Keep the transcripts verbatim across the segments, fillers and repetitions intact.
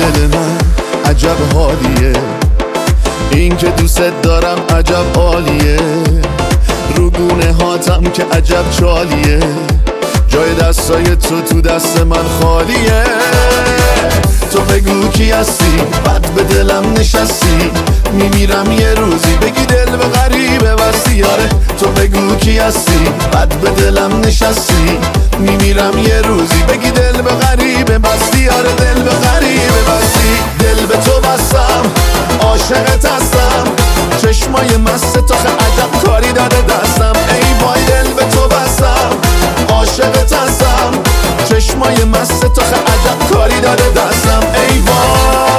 دل من عجب حالیه، این که دوست دارم عجب عالیه، رو گونه هاتم که عجب چالیه، جای دستای تو تو دست من خالیه. تو بگو کی هستی، بد به دلم نشستی، میمیرم یه روزی بگی دل به غریبه بستی. آره تو بگو کی هستی، بد به دلم نشستی، میمیرم یه روزی بگی دل به غریبه بستی. آره دل به غریبه بستی، دل به تو بستم، عاشقت هستم، چشمای مست تو خه عجب کاری داده دستم. ای وای دل به تو بستم، عاشقت هستم، چشمای مست تو خه عجب کاری داده دستم. ای وای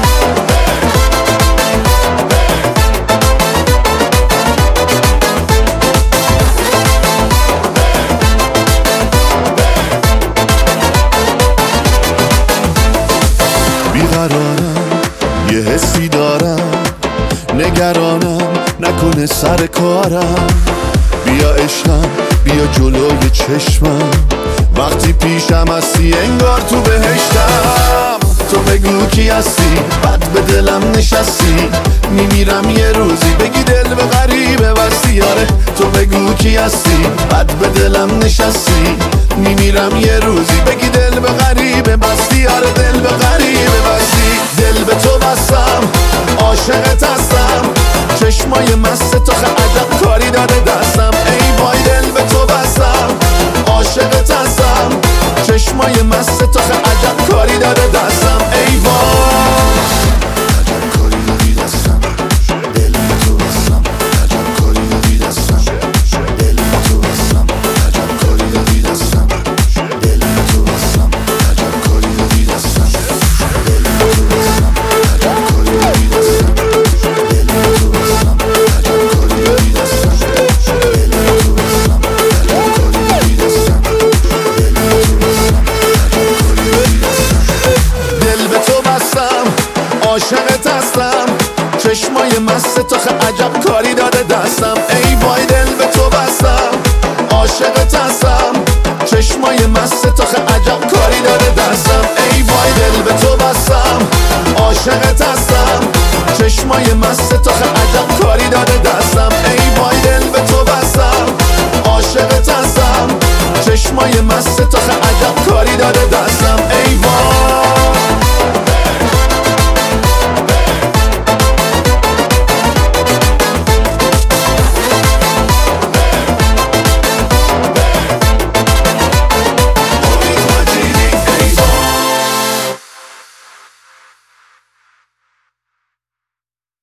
بیقرارم، یه حسی دارم، نگرانم نکنه سر کارم. بیا عشقم، بیا جلوی چشمم، وقتی پیشم هستی انگار تو بهشتم. تو بگو کی هستی، بد به دلم نشستی، میمیرم یه روزی بگی دل به غریبه بستی. آره تو بگو کی هستی، بد به دلم نشستی، میمیرم یه روزی بگی دل به غریبه بستی. آره دل به غریبه بستی، دل به تو بستم، عاشقت هستم، چشمای مست تو خه عجب کاری داده دستم. ای وای دل به تو بستم، عاشقت هستم، چشمای مست تو خه عجب کاری داده دستم. ای وای عجب کاری دادی دستم، دل به تو بستم، عجب کاری دادی دستم، دل به تو بستم، عجب کاری دادی دستم، دل به تو بستم، عجب کاری دادی دستم، دل به تو بستم، عجب کاری دادی دستم، دل به تو بستم، عجب کاری دادی دستم، دل به تو بستم، عجب کاری دادی دستم، دل به تو بستم، عجب کاری دادی دستم. دل به تو بستم، عاشقت هستم، چشمای مست تو خه عجب کاری داده دستم. ای وای دل به تو بستم، عاشقت هستم، چشمای مست تو خه عجب